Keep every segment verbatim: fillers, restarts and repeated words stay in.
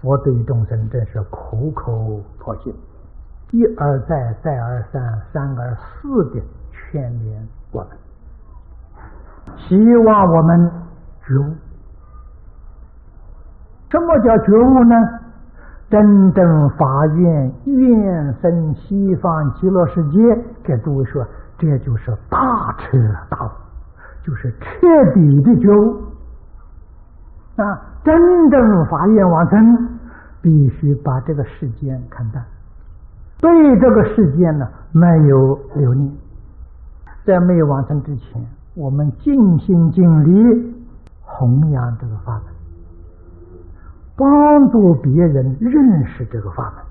佛对众生真是苦口婆心，一而再，再而三，三而四的劝勉我们，希望我们觉悟。什么叫觉悟呢？真正发愿愿生西方极乐世界，给诸位说，这就是大彻大悟，就是彻底的觉悟啊！真正发愿往生，必须把这个世间看淡，对这个世间呢没有留念。在没有往生之前，我们尽心尽力弘扬这个法门，帮助别人认识这个法门，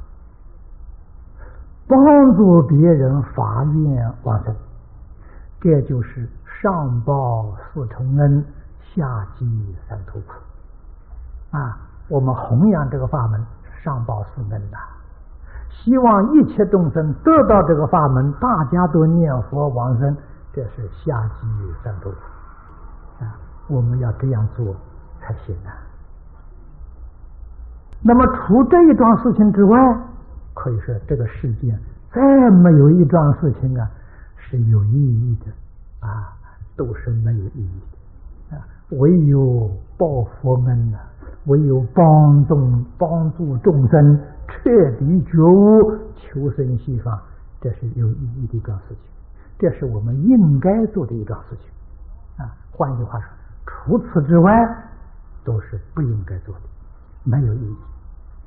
帮助别人发愿往生，这就是上报四重恩，下济三途苦啊！我们弘扬这个法门，上报四恩呐、啊，希望一切众生得到这个法门，大家都念佛往生，这是下济三途苦啊！我们要这样做才行啊！那么除这一桩事情之外，可以说这个世界再没有一桩事情啊是有意义的啊，都是没有意义的啊！唯有报佛恩呐、啊，唯有帮众帮助众生彻底觉悟，求生西方，这是有意义的一桩事情，这是我们应该做的一桩事情啊！换句话说，除此之外都是不应该做的，没有意义。